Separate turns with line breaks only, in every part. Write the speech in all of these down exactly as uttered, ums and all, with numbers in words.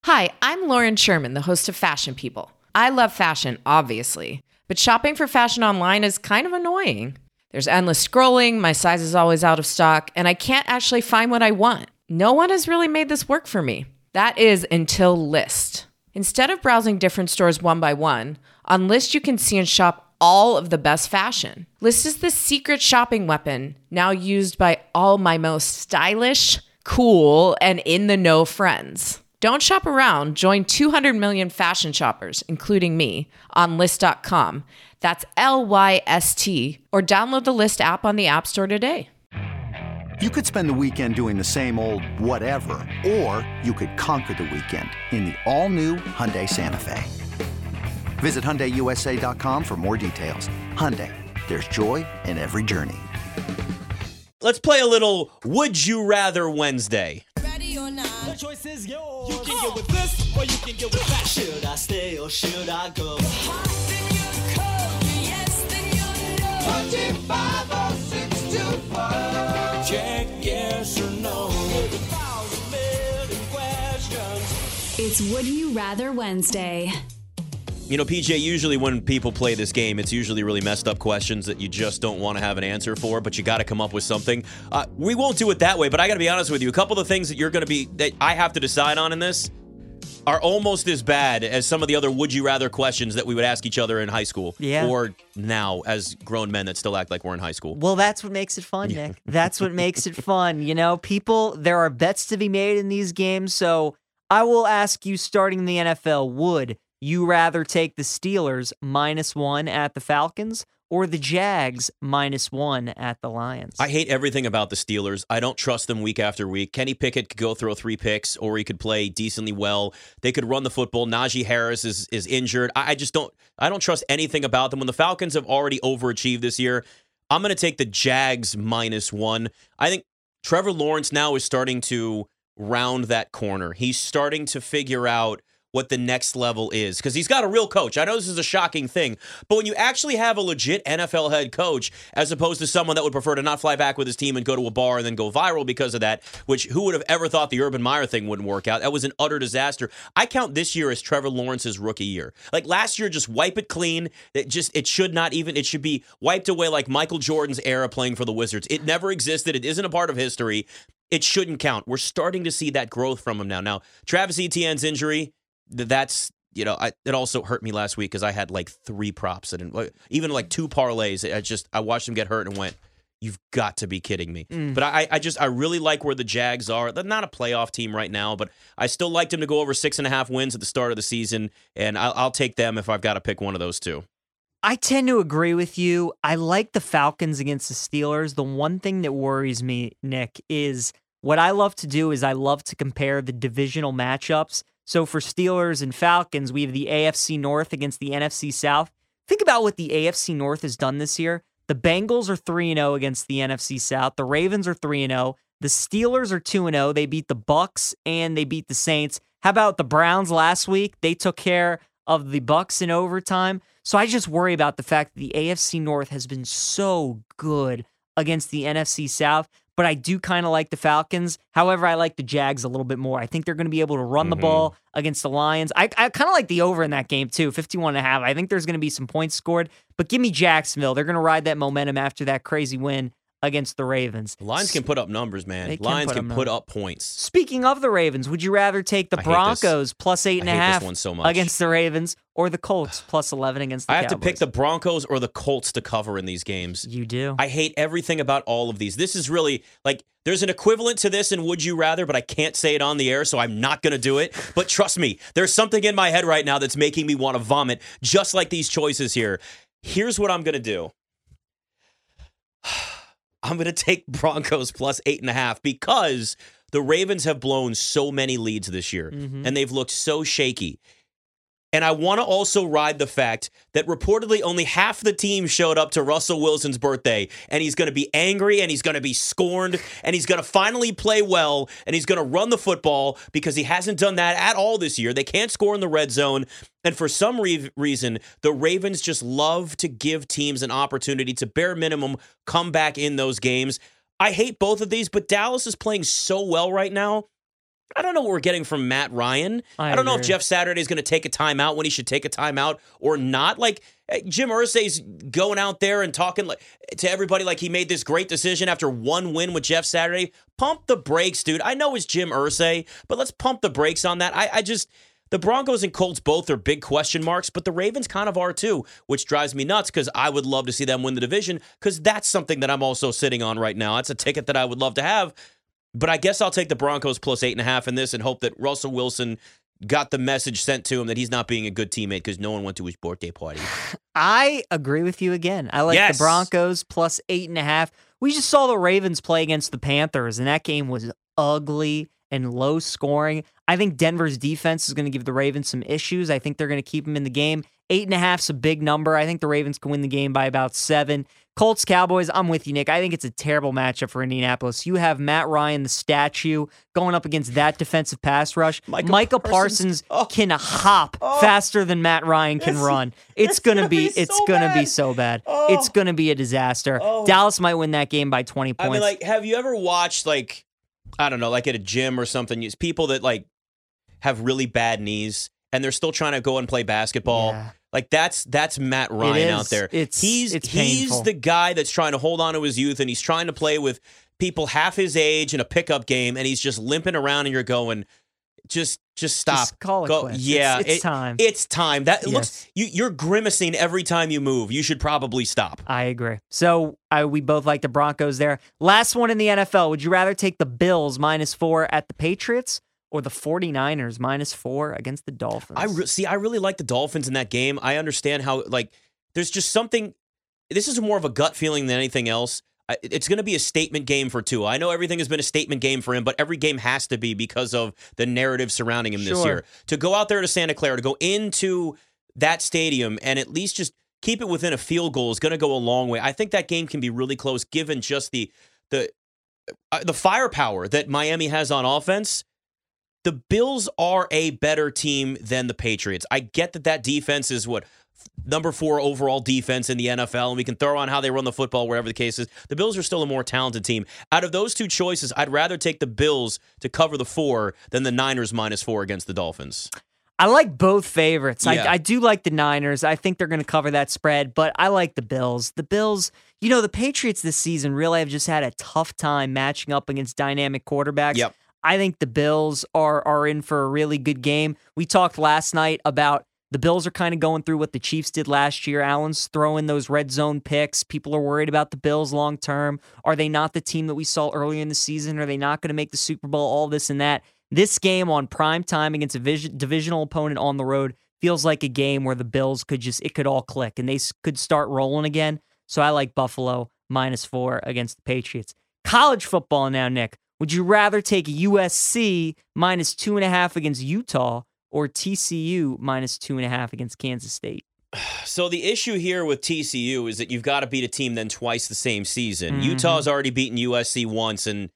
Hi, I'm Lauren Sherman, the host of Fashion People. I love fashion, obviously, but shopping for fashion online is kind of annoying. There's endless scrolling, my size is always out of stock, and I can't actually find what I want. No one has really made this work for me. That is until Lyst. Instead of browsing different stores one by one, on Lyst you can see and shop all of the best fashion. Lyst is the secret shopping weapon, now used by all my most stylish, cool, and in-the-know friends. Don't shop around. Join two hundred million fashion shoppers, including me, on Lyst dot com. That's L Y S T, or download the Lyst app on the App Store today.
You could spend the weekend doing the same old whatever, or you could conquer the weekend in the all-new Hyundai Santa Fe. Visit Hyundai U S A dot com for more details. Hyundai, there's joy in every journey.
Let's play a little Would You Rather Wednesday.
Ready or not, the choice is yours. You can get with this, or you can get with that. Should I stay or should I go? Hot, then you're cold. Yes, then you're no. twenty-five or six to four. Check yes or no. A thousand million questions.
It's Would You Rather Wednesday.
You know, P J, usually when people play this game, it's usually really messed up questions that you just don't want to have an answer for, but you got to come up with something. Uh, we won't do it that way, but I got to be honest with you. A couple of things that you're going to be, that I have to decide on in this are almost as bad as some of the other would you rather questions that we would ask each other in high school.
Yeah.
Or now as grown men that still act like we're in high school.
Well, that's what makes it fun, Nick. That's what makes it fun. You know, people, there are bets to be made in these games, so I will ask you, starting in the N F L, would you rather take the Steelers minus one at the Falcons or the Jags minus one at the Lions?
I hate everything about the Steelers. I don't trust them week after week. Kenny Pickett could go throw three picks, or he could play decently well. They could run the football. Najee Harris is is injured. I, I just don't I don't trust anything about them. When the Falcons have already overachieved this year, I'm going to take the Jags minus one. I think Trevor Lawrence now is starting to round that corner. He's starting to figure out what the next level is, because he's got a real coach. I know this is a shocking thing, but when you actually have a legit N F L head coach, as opposed to someone that would prefer to not fly back with his team and go to a bar and then go viral because of that, which who would have ever thought the Urban Meyer thing wouldn't work out? That was an utter disaster. I count this year as Trevor Lawrence's rookie year. Like last year, just wipe it clean. It just it should not even, it should be wiped away like Michael Jordan's era playing for the Wizards. It never existed. It isn't a part of history. It shouldn't count. We're starting to see that growth from him now. Now, Travis Etienne's injury, that's, you know, I, it also hurt me last week because I had like three props and even like two parlays. I just, I watched him get hurt and went, you've got to be kidding me. Mm. But I, I just, I really like where the Jags are. They're not a playoff team right now, but I still liked them to go over six and a half wins at the start of the season. And I'll, I'll take them if I've got to pick one of those two.
I tend to agree with you. I like the Falcons against the Steelers. The one thing that worries me, Nick, is what I love to do is I love to compare the divisional matchups. So for Steelers and Falcons, we have the A F C North against the N F C South. Think about what the A F C North has done this year. The Bengals are three and oh against the N F C South. The Ravens are three and oh. The Steelers are two and oh. They beat the Bucks and they beat the Saints. How about the Browns last week? They took care of the Bucks in overtime. So I just worry about the fact that the A F C North has been so good against the N F C South. But I do kind of like the Falcons. However, I like the Jags a little bit more. I think they're going to be able to run mm-hmm. the ball against the Lions. I, I kind of like the over in that game, too, fifty-one and a half. I think there's going to be some points scored. But give me Jacksonville. They're going to ride that momentum after that crazy win against the Ravens.
The Lions can put up numbers, man.
They can
Lions
put
can
up
put
numbers.
up points.
Speaking of the Ravens, would you rather take the
I hate
Broncos
this.
plus eight and
I
a
hate
half
this one so much.
against the Ravens or the Colts plus eleven against the
I have
Cowboys?
to pick the Broncos or the Colts to cover in these games.
You do.
I hate everything about all of these. This is really, like, there's an equivalent to this in Would You Rather, but I can't say it on the air, so I'm not going to do it. But trust me, there's something in my head right now that's making me want to vomit, just like these choices here. Here's what I'm going to do. I'm going to take Broncos plus eight and a half because the Ravens have blown so many leads this year, mm-hmm. and they've looked so shaky. And I want to also ride the fact that reportedly only half the team showed up to Russell Wilson's birthday, and he's going to be angry, and he's going to be scorned, and he's going to finally play well, and he's going to run the football because he hasn't done that at all this year. They can't score in the red zone, and for some re- reason, the Ravens just love to give teams an opportunity to bare minimum come back in those games. I hate both of these, but Dallas is playing so well right now. I don't know what we're getting from Matt Ryan.
I
I, don't know if
agree.
Jeff Saturday is going to take a timeout when he should take a timeout or not. Like eh, Jim Irsay's going out there and talking like, to everybody like he made this great decision after one win with Jeff Saturday. Pump the brakes, dude. I know it's Jim Irsay, but let's pump the brakes on that. I, I just the Broncos and Colts both are big question marks, but the Ravens kind of are too, which drives me nuts because I would love to see them win the division because that's something that I'm also sitting on right now. That's a ticket that I would love to have. But I guess I'll take the Broncos plus eight and a half in this and hope that Russell Wilson got the message sent to him that he's not being a good teammate because no one went to his birthday party.
I agree with you again. I like
Yes.
the Broncos plus eight and a half. We just saw the Ravens play against the Panthers, and that game was ugly and low scoring. I think Denver's defense is going to give the Ravens some issues. I think they're going to keep them in the game. Eight and a half is a big number. I think the Ravens can win the game by about seven. Colts, Cowboys, I'm with you, Nick. I think it's a terrible matchup for Indianapolis. You have Matt Ryan, the statue, going up against that defensive pass rush.
Micah
Micah
Parsons.
Parsons,
Oh.
can hop
Oh.
faster than Matt Ryan can
It's-
run. It's
it's
gonna
gonna
be,
be
it's
so
gonna be
bad.
so bad.
Oh.
It's gonna be a disaster.
Oh.
Dallas might win that game by twenty
I
points.
mean, like, have you ever watched, like, I don't know, like at a gym or something, you- people that, like, have really bad knees and they're still trying to go and play basketball?
Yeah.
Like, that's that's Matt Ryan out
is.
there.
It's-
he's
it's
he's
painful.
the guy that's trying to hold on to his youth and he's trying to play with people half his age in a pickup game and he's just limping around and you're going, just just stop.
Just call it
Go,
quits.
Yeah,
It's- it's
it-
time.
It's time. That it
Yes.
looks you, you're grimacing every time you move. You should probably stop.
I agree. So I, we both like the Broncos there. Last one in the N F L. Would you rather take the Bills minus four at the Patriots or the 49ers minus four against the Dolphins?
I re- see. I really like the Dolphins in that game. I understand how like there's just something. This is more of a gut feeling than anything else. I, it's going to be a statement game for Tua. I know everything has been a statement game for him, but every game has to be because of the narrative surrounding him this
Sure.
year. To go out there to Santa Clara, to go into that stadium, and at least just keep it within a field goal is going to go a long way. I think that game can be really close, given just the the uh, the firepower that Miami has on offense. The Bills are a better team than the Patriots. I get that that defense is what number four overall defense in the N F L, and we can throw on how they run the football, wherever the case is. The Bills are still a more talented team. Out of those two choices, I'd rather take the Bills to cover the four than the Niners minus four against the Dolphins.
I like both favorites.
Yeah.
I, I do like the Niners. I think they're going to cover that spread, but I like the Bills. The Bills, you know, the Patriots this season really have just had a tough time matching up against dynamic quarterbacks.
Yep.
I think the Bills are are in for a really good game. We talked last night about the Bills are kind of going through what the Chiefs did last year. Allen's throwing those red zone picks. People are worried about the Bills long term. Are they not the team that we saw earlier in the season? Are they not going to make the Super Bowl? All this and that. This game on prime time against a vis- divisional opponent on the road feels like a game where the Bills could just, it could all click and they s- could start rolling again. So I like Buffalo minus four against the Patriots. College football now, Nick. Would you rather take U S C minus two and a half against Utah or T C U minus two and a half against Kansas State?
So the issue here with T C U is that you've got to beat a team then twice the same season.
Mhm.
Utah's already beaten U S C once, and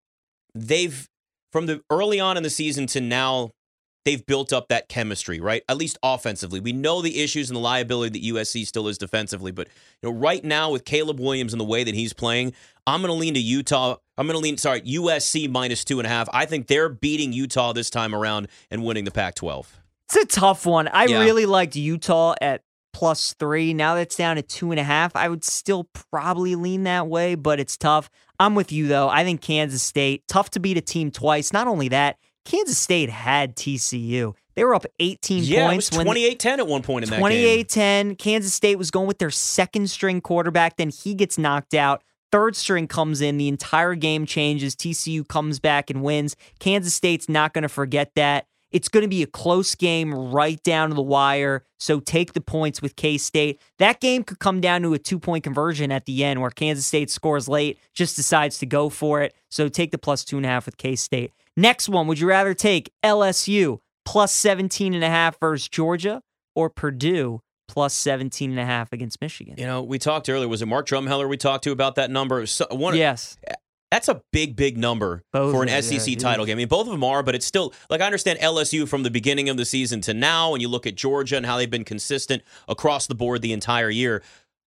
they've, from the early on in the season to now, they've built up that chemistry, right? At least offensively. We know the issues and the liability that U S C still is defensively, but you know, right now with Caleb Williams and the way that he's playing, I'm going to lean to Utah. I'm going to lean, sorry, U S C minus two and a half. I think they're beating Utah this time around and winning the Pac twelve.
It's a tough one. I
Yeah.
really liked Utah at plus three. Now that it's down to two and a half, I would still probably lean that way, but it's tough. I'm with you, though. I think Kansas State, tough to beat a team twice. Not only that, Kansas State had T C U. They were up eighteen
Yeah,
points.
it was
when
twenty-eight ten at one point in that game.
twenty-eight ten. Kansas State was going with their second string quarterback. Then he gets knocked out. Third string comes in. The entire game changes. T C U comes back and wins. Kansas State's not going to forget that. It's going to be a close game right down to the wire. So take the points with K-State. That game could come down to a two-point conversion at the end where Kansas State scores late, just decides to go for it. So take the plus two and a half with K-State. Next one, would you rather take L S U plus seventeen and a half versus Georgia or Purdue plus seventeen and a half against Michigan?
You know, we talked earlier. Was it Mark Drumheller we talked to about that number? So, one,
Yes.
That's a big, big number
Both
for an
of-
S E C
yeah,
title
huge.
game. I mean, both of them are, but it's still, like, I understand L S U from the beginning of the season to now, and you look at Georgia and how they've been consistent across the board the entire year.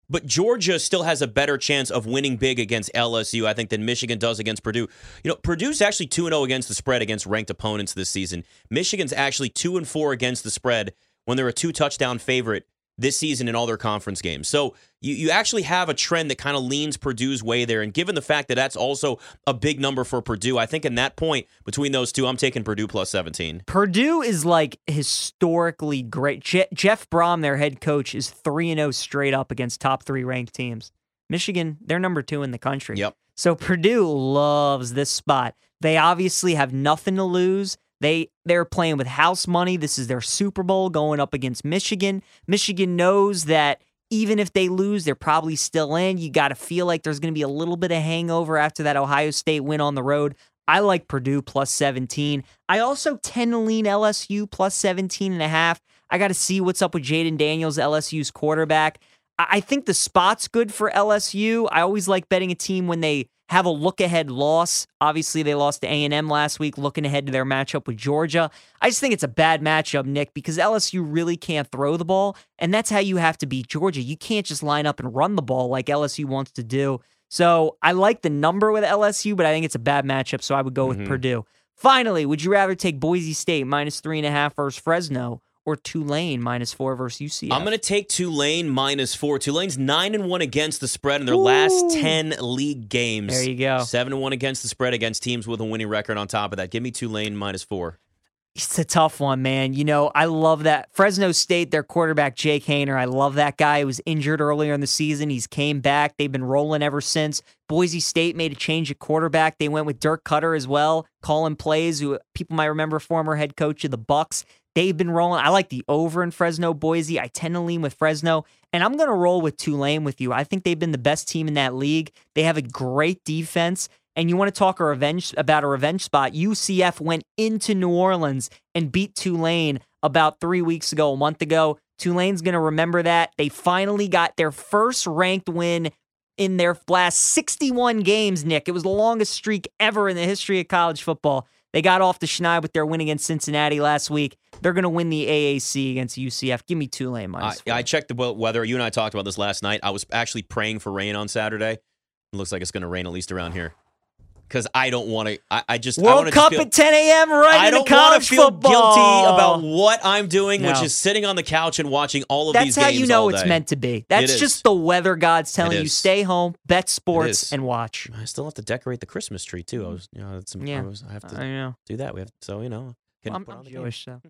But Georgia still has a better chance of winning big against L S U, I think, than Michigan does against Purdue. You know, Purdue's actually two and oh against the spread against ranked opponents this season. Michigan's actually two and four against the spread when they're a two-touchdown favorite this season in all their conference games. So you, you actually have a trend that kind of leans Purdue's way there. And given the fact that that's also a big number for Purdue, I think in that point between those two, I'm taking Purdue plus seventeen.
Purdue is like historically great. Je- Jeff Brom, their head coach, is three and oh straight up against top three ranked teams. Michigan, they're number two in the country.
Yep.
So Purdue loves this spot. They obviously have nothing to lose. They, they're playing with house money. This is their Super Bowl going up against Michigan. Michigan knows that even if they lose, they're probably still in. You got to feel like there's going to be a little bit of hangover after that Ohio State win on the road. I like Purdue plus seventeen. I also tend to lean L S U plus seventeen and a half. I got to see what's up with Jaden Daniels, L S U's quarterback. I think the spot's good for L S U. I always like betting a team when they have a look-ahead loss. Obviously, they lost to A and M last week, looking ahead to their matchup with Georgia. I just think it's a bad matchup, Nick, because L S U really can't throw the ball, and that's how you have to beat Georgia. You can't just line up and run the ball like L S U wants to do. So I like the number with L S U, but I think it's a bad matchup, so I would go with
Mm-hmm.
Purdue. Finally, would you rather take Boise State minus three and a half versus Fresno, or Tulane minus four versus U C F?
I'm going to take Tulane minus four. Tulane's nine and one against the spread in their Ooh. last ten league games.
There you go.
Seven and one against the spread against teams with a winning record on top of that. Give me Tulane minus four.
It's a tough one, man. You know, I love that. Fresno State, their quarterback, Jake Haener, I love that guy. He was injured earlier in the season. He's came back. They've been rolling ever since. Boise State made a change at quarterback. They went with Dirk Cutter as well, calling plays, who people might remember, former head coach of the Bucks. They've been rolling. I like the over in Fresno, Boise. I tend to lean with Fresno, and I'm going to roll with Tulane with you. I think they've been the best team in that league. They have a great defense, and you want to talk a revenge about a revenge spot. U C F went into New Orleans and beat Tulane about three weeks ago, a month ago. Tulane's going to remember that. They finally got their first ranked win in their last sixty-one games, Nick. It was the longest streak ever in the history of college football. They got off the schneid with their win against Cincinnati last week. They're going to win the A A C against U C F. Give me Tulane minus four.
I, I checked the weather. You and I talked about this last night. I was actually praying for rain on Saturday. It looks like it's going to rain at least around here. Because I don't want to. I, I just
World
I
Cup
feel,
at ten a.m. right
I
into
don't
college
feel
football.
guilty about what I'm doing,
No.
which is sitting on the couch and watching all of
That's
these
how
games
you know
all
it's
day.
meant to be. That's
It
just
is.
the weather gods telling
It
you
is.
stay home, bet
is.
sports, and watch.
I still have to decorate the Christmas tree too. I was, you know, it's,
Yeah.
I, was, I have to
I know.
do that. We have, so you know, can
I'm,
put
I'm
on the
Jewish, so.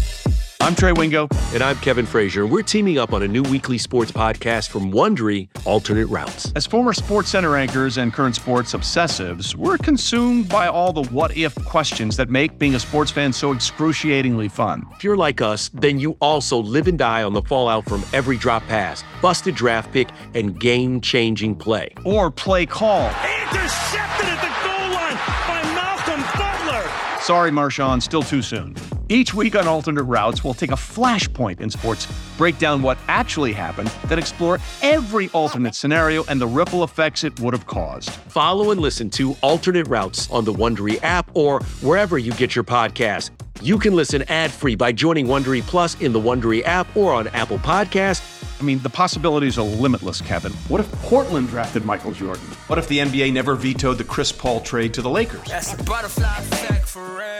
I'm Trey Wingo.
And I'm Kevin Frazier, and we're teaming up on a new weekly sports podcast from Wondery, Alternate Routes.
As former Sports Center anchors and current sports obsessives, we're consumed by all the what-if questions that make being a sports fan so excruciatingly fun.
If you're like us, then you also live and die on the fallout from every drop pass, busted draft pick, and game-changing play.
Or play call.
Intercepted at the goal line by Malcolm Butler.
Sorry, Marshawn, still too soon. Each week on Alternate Routes, we'll take a flashpoint in sports, break down what actually happened, then explore every alternate scenario and the ripple effects it would have caused.
Follow and listen to Alternate Routes on the Wondery app or wherever you get your podcasts. You can listen ad-free by joining Wondery Plus in the Wondery app or on Apple Podcasts.
I mean, the possibilities are limitless, Kevin.
What if Portland drafted Michael Jordan? What if the N B A never vetoed the Chris Paul trade to the Lakers?
That's a butterfly effect for real.